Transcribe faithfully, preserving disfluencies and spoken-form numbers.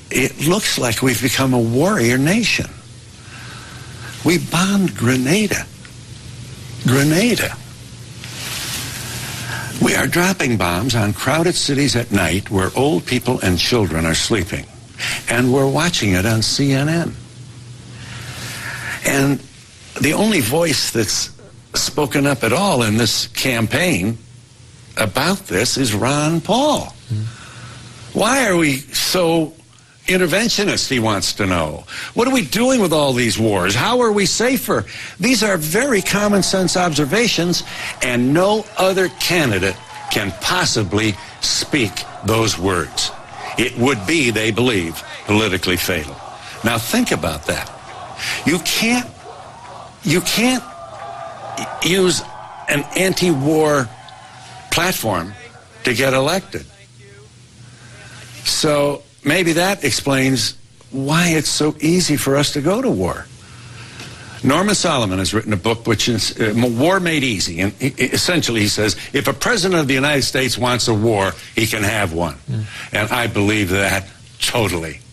it looks like we've become a warrior nation. We bombed Grenada. Grenada. We are dropping bombs on crowded cities at night where old people and children are sleeping. And we're watching it on C N N. And the only voice that's spoken up at all in this campaign about this is Ron Paul. Mm-hmm. Why are we so interventionist, he wants to know? What are we doing with all these wars? How are we safer? These are very common sense observations, and no other candidate can possibly speak those words. It would be, they believe, politically fatal. Now think about that. You can't, you can't use an anti-war platform to get elected. So maybe that explains why it's so easy for us to go to war. Norman Solomon has written a book which is uh, War Made Easy, and he, essentially he says if a president of the United States wants a war, he can have one. Mm. And I believe that totally.